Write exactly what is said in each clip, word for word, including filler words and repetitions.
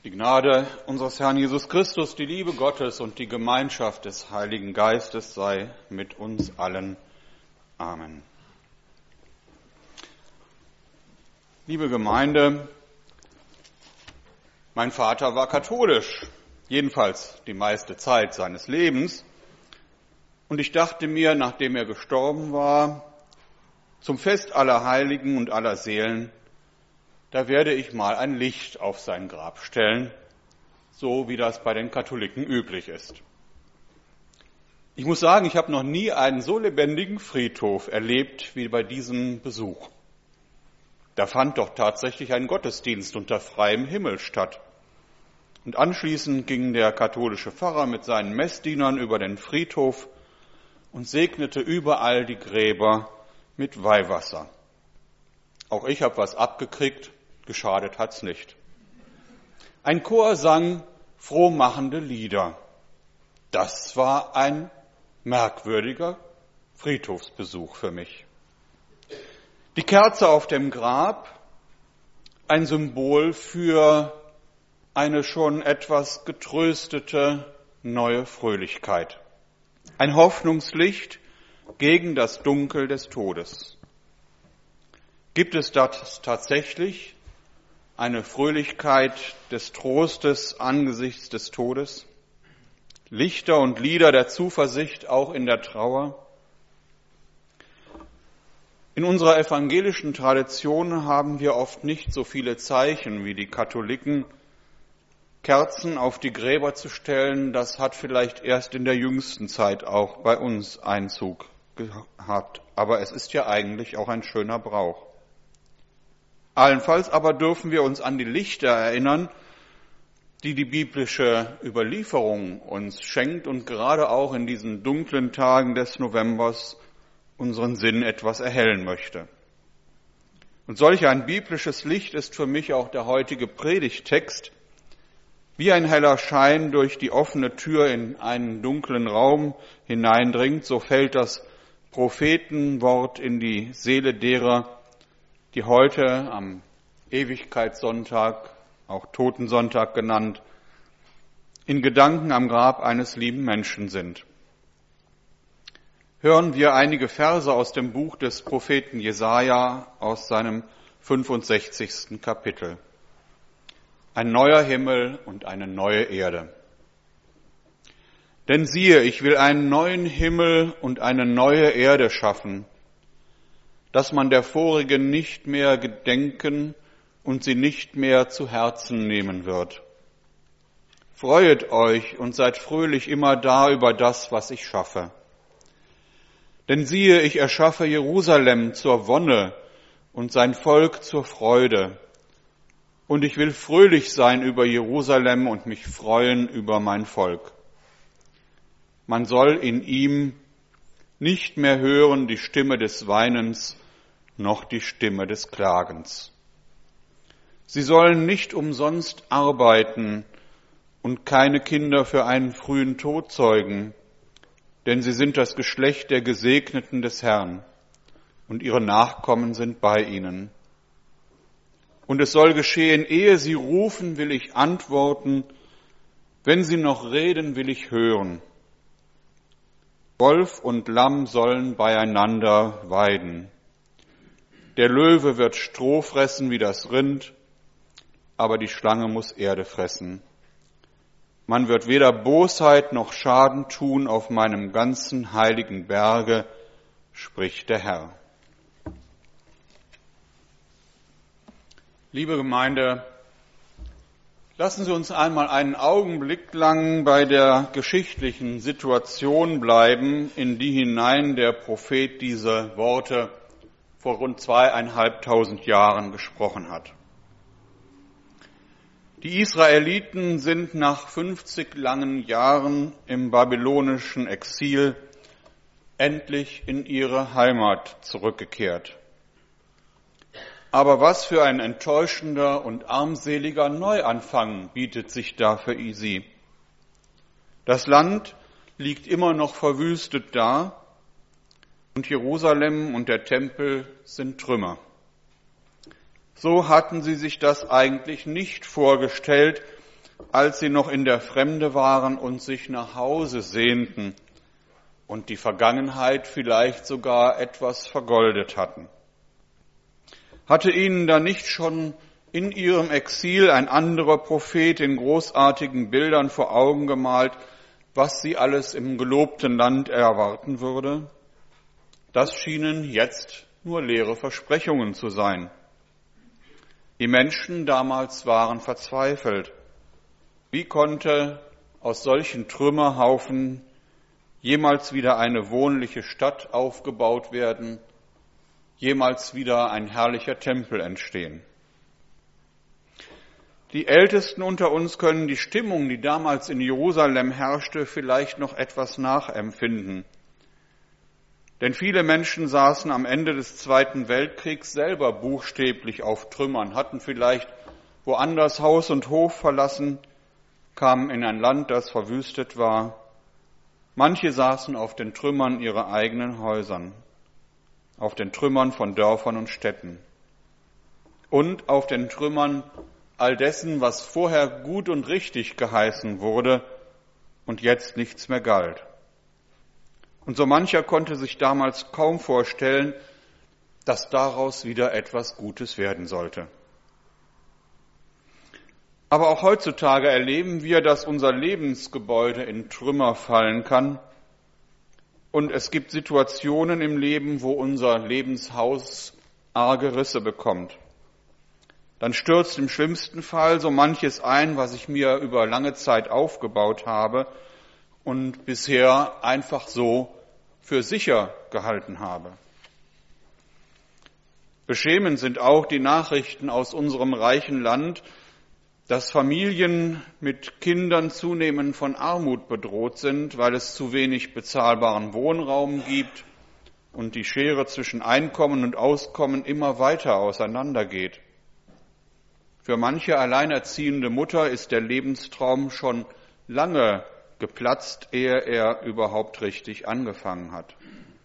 Die Gnade unseres Herrn Jesus Christus, die Liebe Gottes und die Gemeinschaft des Heiligen Geistes sei mit uns allen. Amen. Liebe Gemeinde, mein Vater war katholisch, jedenfalls die meiste Zeit seines Lebens. Und ich dachte mir, nachdem er gestorben war, zum Fest aller Heiligen und aller Seelen, da werde ich mal ein Licht auf sein Grab stellen, so wie das bei den Katholiken üblich ist. Ich muss sagen, ich habe noch nie einen so lebendigen Friedhof erlebt wie bei diesem Besuch. Da fand doch tatsächlich ein Gottesdienst unter freiem Himmel statt. Und anschließend ging der katholische Pfarrer mit seinen Messdienern über den Friedhof und segnete überall die Gräber mit Weihwasser. Auch ich habe was abgekriegt, geschadet hat's nicht. Ein Chor sang frohmachende Lieder. Das war ein merkwürdiger Friedhofsbesuch für mich. Die Kerze auf dem Grab, ein Symbol für eine schon etwas getröstete neue Fröhlichkeit. Ein Hoffnungslicht gegen das Dunkel des Todes. Gibt es das tatsächlich, eine Fröhlichkeit des Trostes angesichts des Todes? Lichter und Lieder der Zuversicht auch in der Trauer? In unserer evangelischen Tradition haben wir oft nicht so viele Zeichen wie die Katholiken. Kerzen auf die Gräber zu stellen, das hat vielleicht erst in der jüngsten Zeit auch bei uns Einzug gehabt. Aber es ist ja eigentlich auch ein schöner Brauch. Allenfalls aber dürfen wir uns an die Lichter erinnern, die die biblische Überlieferung uns schenkt und gerade auch in diesen dunklen Tagen des Novembers unseren Sinn etwas erhellen möchte. Und solch ein biblisches Licht ist für mich auch der heutige Predigttext, wie ein heller Schein durch die offene Tür in einen dunklen Raum hineindringt, so fällt das Prophetenwort in die Seele derer, die heute am Ewigkeitssonntag, auch Totensonntag genannt, in Gedanken am Grab eines lieben Menschen sind. Hören wir einige Verse aus dem Buch des Propheten Jesaja aus seinem fünfundsechzigsten Kapitel. Ein neuer Himmel und eine neue Erde. Denn siehe, ich will einen neuen Himmel und eine neue Erde schaffen, dass man der vorigen nicht mehr gedenken und sie nicht mehr zu Herzen nehmen wird. Freuet euch und seid fröhlich immer da über das, was ich schaffe. Denn siehe, ich erschaffe Jerusalem zur Wonne und sein Volk zur Freude. Und ich will fröhlich sein über Jerusalem und mich freuen über mein Volk. Man soll in ihm nicht mehr hören die Stimme des Weinens, noch die Stimme des Klagens. Sie sollen nicht umsonst arbeiten und keine Kinder für einen frühen Tod zeugen, denn sie sind das Geschlecht der Gesegneten des Herrn und ihre Nachkommen sind bei ihnen. Und es soll geschehen, ehe sie rufen, will ich antworten, wenn sie noch reden, will ich hören. Wolf und Lamm sollen beieinander weiden. Der Löwe wird Stroh fressen wie das Rind, aber die Schlange muss Erde fressen. Man wird weder Bosheit noch Schaden tun auf meinem ganzen heiligen Berge, spricht der Herr. Liebe Gemeinde, lassen Sie uns einmal einen Augenblick lang bei der geschichtlichen Situation bleiben, in die hinein der Prophet diese Worte vor rund zweieinhalbtausend Jahren gesprochen hat. Die Israeliten sind nach fünfzig langen Jahren im babylonischen Exil endlich in ihre Heimat zurückgekehrt. Aber was für ein enttäuschender und armseliger Neuanfang bietet sich da für sie. Das Land liegt immer noch verwüstet da und Jerusalem und der Tempel sind Trümmer. So hatten sie sich das eigentlich nicht vorgestellt, als sie noch in der Fremde waren und sich nach Hause sehnten und die Vergangenheit vielleicht sogar etwas vergoldet hatten. Hatte ihnen da nicht schon in ihrem Exil ein anderer Prophet in großartigen Bildern vor Augen gemalt, was sie alles im gelobten Land erwarten würde? Das schienen jetzt nur leere Versprechungen zu sein. Die Menschen damals waren verzweifelt. Wie konnte aus solchen Trümmerhaufen jemals wieder eine wohnliche Stadt aufgebaut werden, jemals wieder ein herrlicher Tempel entstehen? Die Ältesten unter uns können die Stimmung, die damals in Jerusalem herrschte, vielleicht noch etwas nachempfinden. Denn viele Menschen saßen am Ende des Zweiten Weltkriegs selber buchstäblich auf Trümmern, hatten vielleicht woanders Haus und Hof verlassen, kamen in ein Land, das verwüstet war. Manche saßen auf den Trümmern ihrer eigenen Häusern, auf den Trümmern von Dörfern und Städten und auf den Trümmern all dessen, was vorher gut und richtig geheißen wurde und jetzt nichts mehr galt. Und so mancher konnte sich damals kaum vorstellen, dass daraus wieder etwas Gutes werden sollte. Aber auch heutzutage erleben wir, dass unser Lebensgebäude in Trümmer fallen kann. Und es gibt Situationen im Leben, wo unser Lebenshaus arge Risse bekommt. Dann stürzt im schlimmsten Fall so manches ein, was ich mir über lange Zeit aufgebaut habe und bisher einfach so für sicher gehalten habe. Beschämend sind auch die Nachrichten aus unserem reichen Land, dass Familien mit Kindern zunehmend von Armut bedroht sind, weil es zu wenig bezahlbaren Wohnraum gibt und die Schere zwischen Einkommen und Auskommen immer weiter auseinandergeht. Für manche alleinerziehende Mutter ist der Lebenstraum schon lange geplatzt, ehe er überhaupt richtig angefangen hat.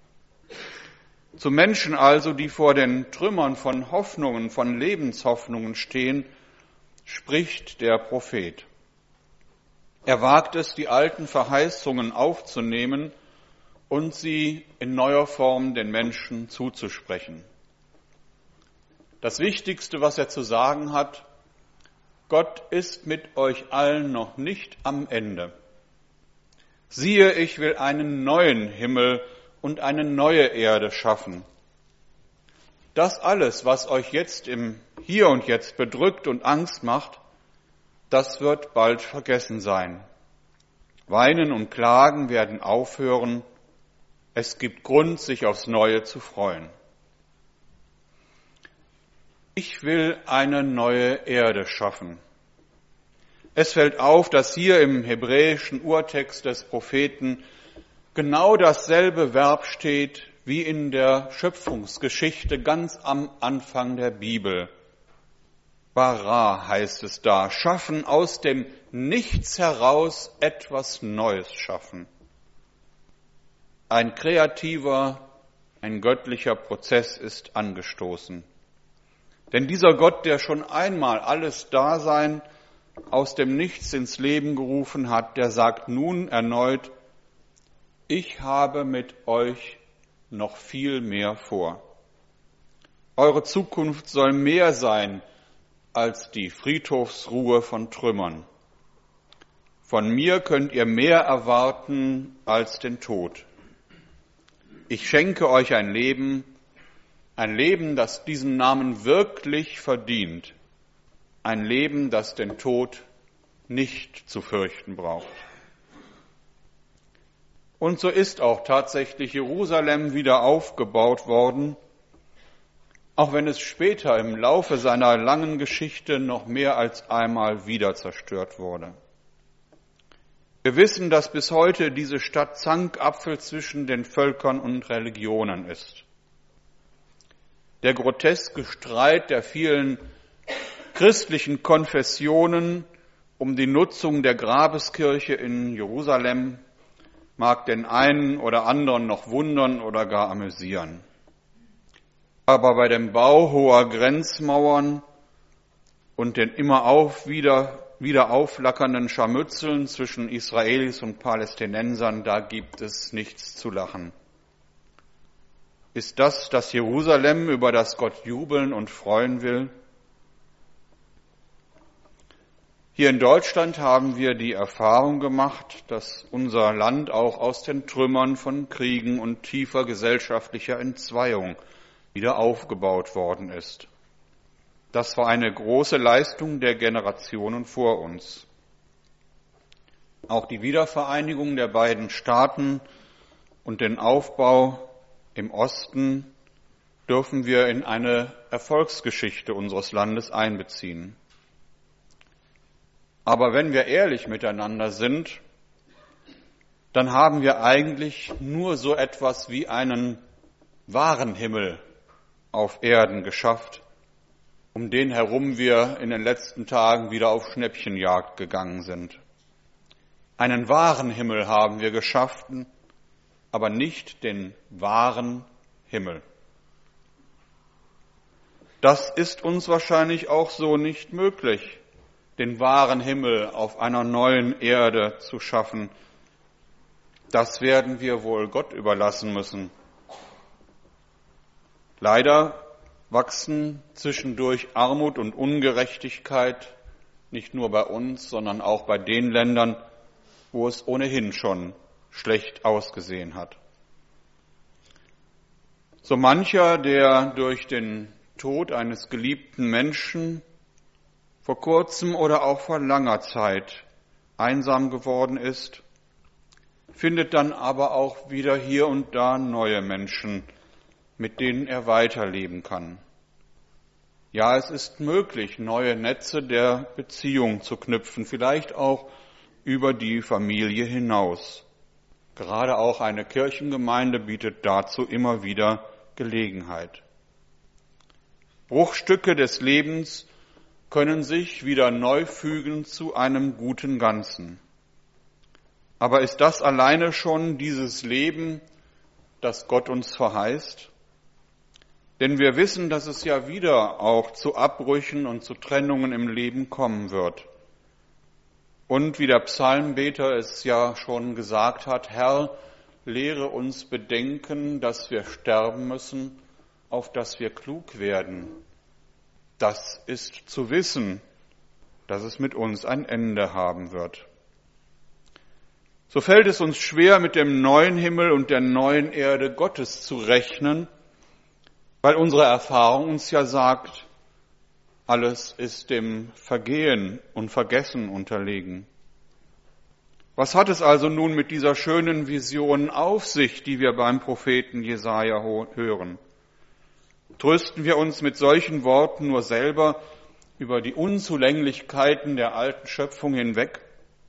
Zu Menschen also, die vor den Trümmern von Hoffnungen, von Lebenshoffnungen stehen, spricht der Prophet. Er wagt es, die alten Verheißungen aufzunehmen und sie in neuer Form den Menschen zuzusprechen. Das Wichtigste, was er zu sagen hat: Gott ist mit euch allen noch nicht am Ende. Siehe, ich will einen neuen Himmel und eine neue Erde schaffen. Das alles, was euch jetzt im Hier und Jetzt bedrückt und Angst macht, das wird bald vergessen sein. Weinen und Klagen werden aufhören. Es gibt Grund, sich aufs Neue zu freuen. Ich will eine neue Erde schaffen. Es fällt auf, dass hier im hebräischen Urtext des Propheten genau dasselbe Verb steht wie in der Schöpfungsgeschichte ganz am Anfang der Bibel. Bara heißt es da, schaffen, aus dem Nichts heraus etwas Neues schaffen. Ein kreativer, ein göttlicher Prozess ist angestoßen. Denn dieser Gott, der schon einmal alles Dasein aus dem Nichts ins Leben gerufen hat, der sagt nun erneut: Ich habe mit euch noch viel mehr vor. Eure Zukunft soll mehr sein als die Friedhofsruhe von Trümmern. Von mir könnt ihr mehr erwarten als den Tod. Ich schenke euch ein Leben, ein Leben, das diesen Namen wirklich verdient. Ein Leben, das den Tod nicht zu fürchten braucht. Und so ist auch tatsächlich Jerusalem wieder aufgebaut worden, auch wenn es später im Laufe seiner langen Geschichte noch mehr als einmal wieder zerstört wurde. Wir wissen, dass bis heute diese Stadt Zankapfel zwischen den Völkern und Religionen ist. Der groteske Streit der vielen christlichen Konfessionen um die Nutzung der Grabeskirche in Jerusalem mag den einen oder anderen noch wundern oder gar amüsieren. Aber bei dem Bau hoher Grenzmauern und den immer auf wieder wieder aufflackernden Scharmützeln zwischen Israelis und Palästinensern, da gibt es nichts zu lachen. Ist das das Jerusalem, über das Gott jubeln und freuen will? Hier in Deutschland haben wir die Erfahrung gemacht, dass unser Land auch aus den Trümmern von Kriegen und tiefer gesellschaftlicher Entzweiung wieder aufgebaut worden ist. Das war eine große Leistung der Generationen vor uns. Auch die Wiedervereinigung der beiden Staaten und den Aufbau im Osten dürfen wir in eine Erfolgsgeschichte unseres Landes einbeziehen. Aber wenn wir ehrlich miteinander sind, dann haben wir eigentlich nur so etwas wie einen wahren Himmel auf Erden geschafft, um den herum wir in den letzten Tagen wieder auf Schnäppchenjagd gegangen sind. Einen wahren Himmel haben wir geschaffen, aber nicht den wahren Himmel. Das ist uns wahrscheinlich auch so nicht möglich, den wahren Himmel auf einer neuen Erde zu schaffen. Das werden wir wohl Gott überlassen müssen. Leider wachsen zwischendurch Armut und Ungerechtigkeit, nicht nur bei uns, sondern auch bei den Ländern, wo es ohnehin schon schlecht ausgesehen hat. So mancher, der durch den Tod eines geliebten Menschen vor kurzem oder auch vor langer Zeit einsam geworden ist, findet dann aber auch wieder hier und da neue Menschen, mit denen er weiterleben kann. Ja, es ist möglich, neue Netze der Beziehung zu knüpfen, vielleicht auch über die Familie hinaus. Gerade auch eine Kirchengemeinde bietet dazu immer wieder Gelegenheit. Bruchstücke des Lebens können sich wieder neu fügen zu einem guten Ganzen. Aber ist das alleine schon dieses Leben, das Gott uns verheißt? Denn wir wissen, dass es ja wieder auch zu Abbrüchen und zu Trennungen im Leben kommen wird. Und wie der Psalmbeter es ja schon gesagt hat, Herr, lehre uns bedenken, dass wir sterben müssen, auf dass wir klug werden. Das ist zu wissen, dass es mit uns ein Ende haben wird. So fällt es uns schwer, mit dem neuen Himmel und der neuen Erde Gottes zu rechnen, weil unsere Erfahrung uns ja sagt, alles ist dem Vergehen und Vergessen unterlegen. Was hat es also nun mit dieser schönen Vision auf sich, die wir beim Propheten Jesaja hören? Trösten wir uns mit solchen Worten nur selber über die Unzulänglichkeiten der alten Schöpfung hinweg?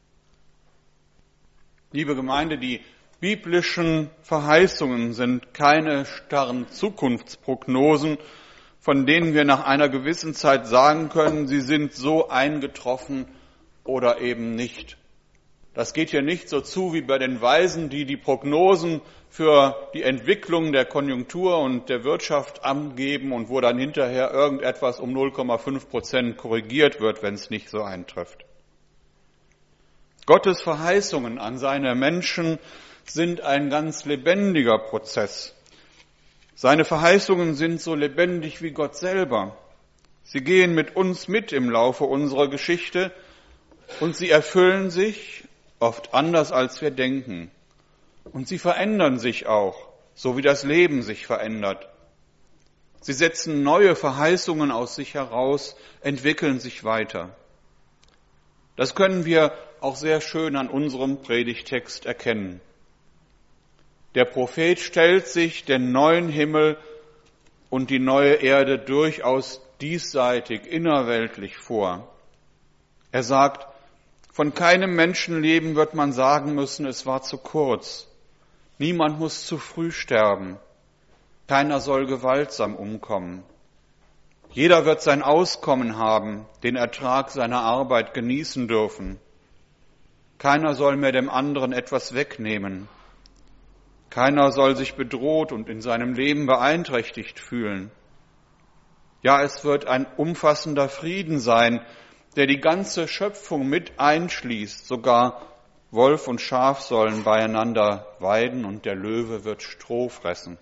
Liebe Gemeinde, die biblischen Verheißungen sind keine starren Zukunftsprognosen, von denen wir nach einer gewissen Zeit sagen können, sie sind so eingetroffen oder eben nicht. Das geht hier nicht so zu wie bei den Weisen, die die Prognosen für die Entwicklung der Konjunktur und der Wirtschaft angeben und wo dann hinterher irgendetwas um null Komma fünf Prozent korrigiert wird, wenn es nicht so eintrifft. Gottes Verheißungen an seine Menschen sind ein ganz lebendiger Prozess. Seine Verheißungen sind so lebendig wie Gott selber. Sie gehen mit uns mit im Laufe unserer Geschichte und sie erfüllen sich oft anders, als wir denken. Und sie verändern sich auch, so wie das Leben sich verändert. Sie setzen neue Verheißungen aus sich heraus, entwickeln sich weiter. Das können wir auch sehr schön an unserem Predigtext erkennen. Der Prophet stellt sich den neuen Himmel und die neue Erde durchaus diesseitig, innerweltlich vor. Er sagt, von keinem Menschenleben wird man sagen müssen, es war zu kurz. Niemand muss zu früh sterben. Keiner soll gewaltsam umkommen. Jeder wird sein Auskommen haben, den Ertrag seiner Arbeit genießen dürfen. Keiner soll mehr dem anderen etwas wegnehmen. Keiner soll sich bedroht und in seinem Leben beeinträchtigt fühlen. Ja, es wird ein umfassender Frieden sein, der die ganze Schöpfung mit einschließt. Sogar Wolf und Schaf sollen beieinander weiden und der Löwe wird Stroh fressen.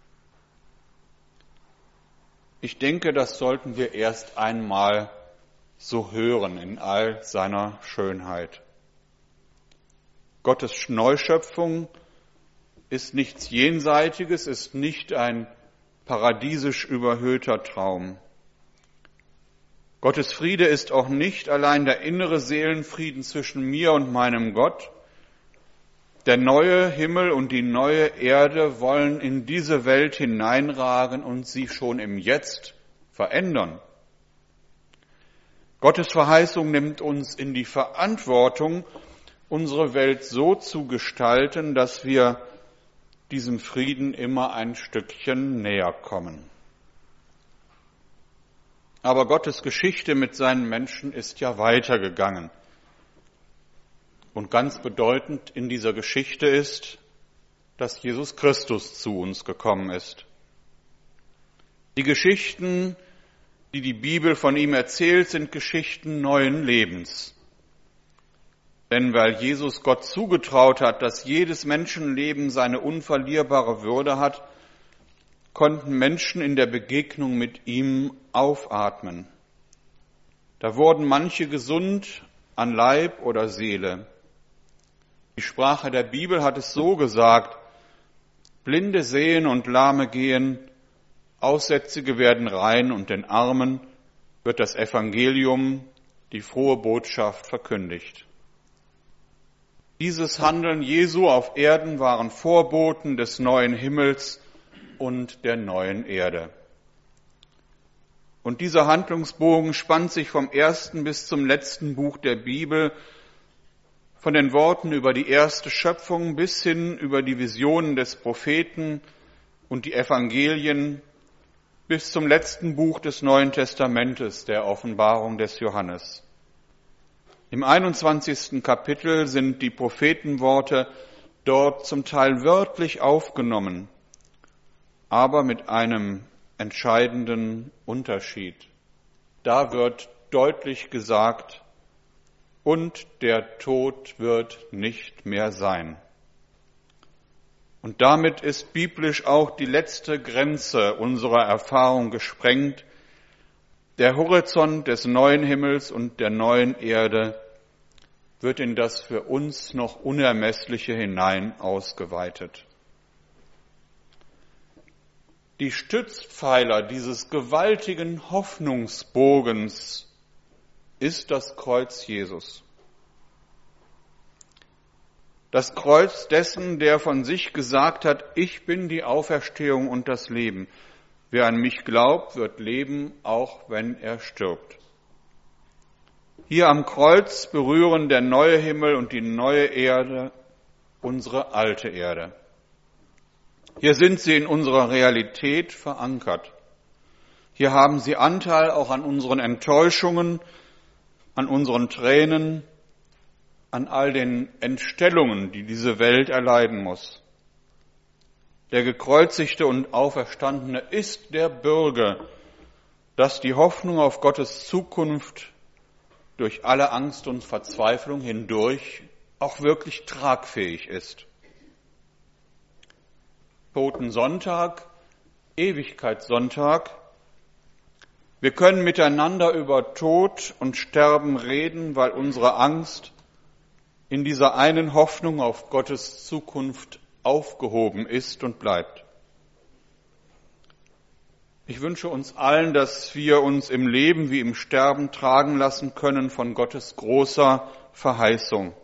Ich denke, das sollten wir erst einmal so hören in all seiner Schönheit. Gottes Neuschöpfung ist nichts Jenseitiges, ist nicht ein paradiesisch überhöhter Traum. Gottes Friede ist auch nicht allein der innere Seelenfrieden zwischen mir und meinem Gott. Der neue Himmel und die neue Erde wollen in diese Welt hineinragen und sie schon im Jetzt verändern. Gottes Verheißung nimmt uns in die Verantwortung, unsere Welt so zu gestalten, dass wir diesem Frieden immer ein Stückchen näher kommen. Aber Gottes Geschichte mit seinen Menschen ist ja weitergegangen. Und ganz bedeutend in dieser Geschichte ist, dass Jesus Christus zu uns gekommen ist. Die Geschichten, die die Bibel von ihm erzählt, sind Geschichten neuen Lebens. Denn weil Jesus Gott zugetraut hat, dass jedes Menschenleben seine unverlierbare Würde hat, konnten Menschen in der Begegnung mit ihm aufatmen. Da wurden manche gesund an Leib oder Seele. Die Sprache der Bibel hat es so gesagt: Blinde sehen und Lahme gehen, Aussätzige werden rein und den Armen wird das Evangelium, die frohe Botschaft, verkündigt. Dieses Handeln Jesu auf Erden waren Vorboten des neuen Himmels und der neuen Erde. Und dieser Handlungsbogen spannt sich vom ersten bis zum letzten Buch der Bibel, von den Worten über die erste Schöpfung bis hin über die Visionen des Propheten und die Evangelien bis zum letzten Buch des Neuen Testamentes, der Offenbarung des Johannes. Im einundzwanzigsten Kapitel sind die Prophetenworte dort zum Teil wörtlich aufgenommen, aber mit einem entscheidenden Unterschied. Da wird deutlich gesagt: Und der Tod wird nicht mehr sein. Und damit ist biblisch auch die letzte Grenze unserer Erfahrung gesprengt. Der Horizont des neuen Himmels und der neuen Erde wird in das für uns noch Unermessliche hinein ausgeweitet. Die Stützpfeiler dieses gewaltigen Hoffnungsbogens ist das Kreuz Jesus. Das Kreuz dessen, der von sich gesagt hat: Ich bin die Auferstehung und das Leben. Wer an mich glaubt, wird leben, auch wenn er stirbt. Hier am Kreuz berühren der neue Himmel und die neue Erde unsere alte Erde. Hier sind sie in unserer Realität verankert. Hier haben sie Anteil auch an unseren Enttäuschungen, an unseren Tränen, an all den Entstellungen, die diese Welt erleiden muss. Der Gekreuzigte und Auferstandene ist der Bürger, dass die Hoffnung auf Gottes Zukunft durch alle Angst und Verzweiflung hindurch auch wirklich tragfähig ist. Totensonntag, Ewigkeitssonntag. Wir können miteinander über Tod und Sterben reden, weil unsere Angst in dieser einen Hoffnung auf Gottes Zukunft aufgehoben ist und bleibt. Ich wünsche uns allen, dass wir uns im Leben wie im Sterben tragen lassen können von Gottes großer Verheißung.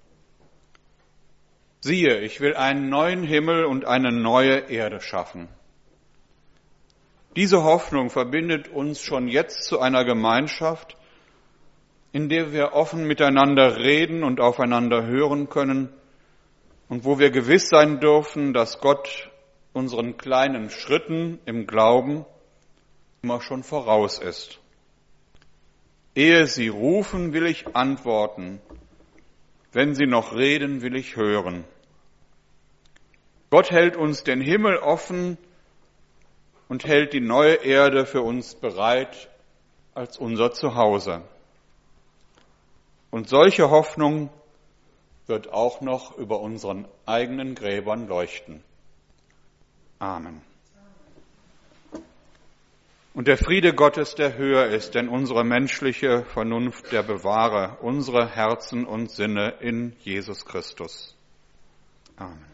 Siehe, ich will einen neuen Himmel und eine neue Erde schaffen. Diese Hoffnung verbindet uns schon jetzt zu einer Gemeinschaft, in der wir offen miteinander reden und aufeinander hören können und wo wir gewiss sein dürfen, dass Gott unseren kleinen Schritten im Glauben immer schon voraus ist. Ehe sie rufen, will ich antworten. Wenn sie noch reden, will ich hören. Gott hält uns den Himmel offen und hält die neue Erde für uns bereit als unser Zuhause. Und solche Hoffnung wird auch noch über unseren eigenen Gräbern leuchten. Amen. Und der Friede Gottes, der höher ist, denn unsere menschliche Vernunft, der bewahre unsere Herzen und Sinne in Jesus Christus. Amen.